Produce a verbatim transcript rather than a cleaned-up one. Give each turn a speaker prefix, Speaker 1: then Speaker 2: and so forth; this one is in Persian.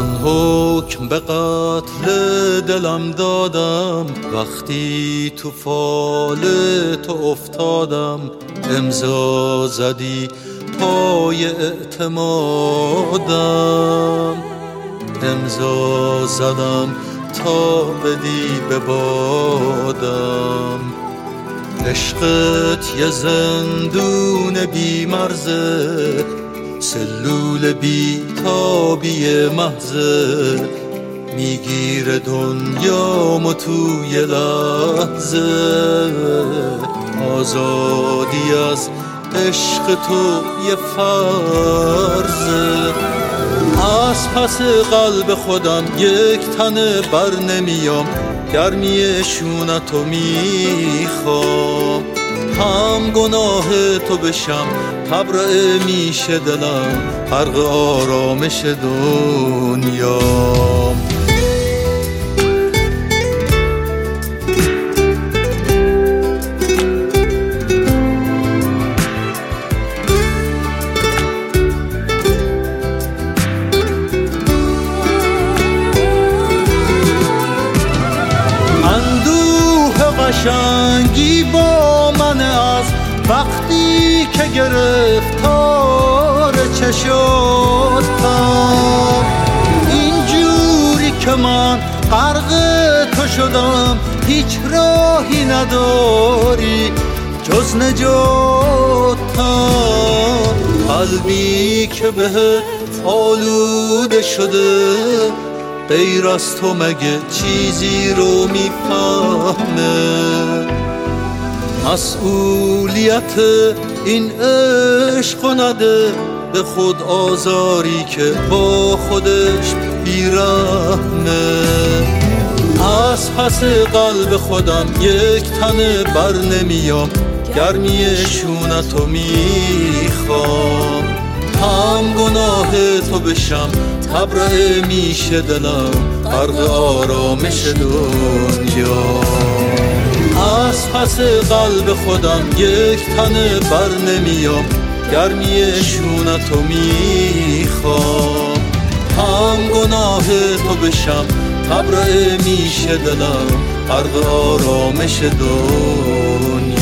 Speaker 1: من حکم به قتل دلم دادم، وقتی تو فال تو افتادم. امضا زدی پای اعتمادم، امضا زدم تا بدی به بادم. عشقت یه زندون بی مرزه، سلول بی تابی محضه، میگیره دنیامو توی لحظه. آزادی از عشق تو یه فرضه. از پس قلب خودم یک تنه بر نمیام، گرمی شونتو میخوام. هم گناه تو بشم تبرئه میشه دلم، غرق آرامش دنیام. قشنگی با من از وقتی که گرفتار چشاتم، اینجوری که من غرق تو شدم، هیچ راهی نداری جز نجاتم. قلبی که بهت آلوده شده، غیر از تو مگه چیزی رو میفهمه؟ مسئولیت این عشق نده به خود آزاری که با خودش بیرحمه. از پس قلب خودم یک تنه بر نمیام، گرمی شونتو میخوام. هم گناه تو بشم تبرئه میشه دلم، غرق آرامش دنیا. از پس قلب خودم یک تنه بر نمیام، گرمی شونتو میخوام. هم گناه تو بشم تبرئه میشه دلم، غرق آرامش دنیا.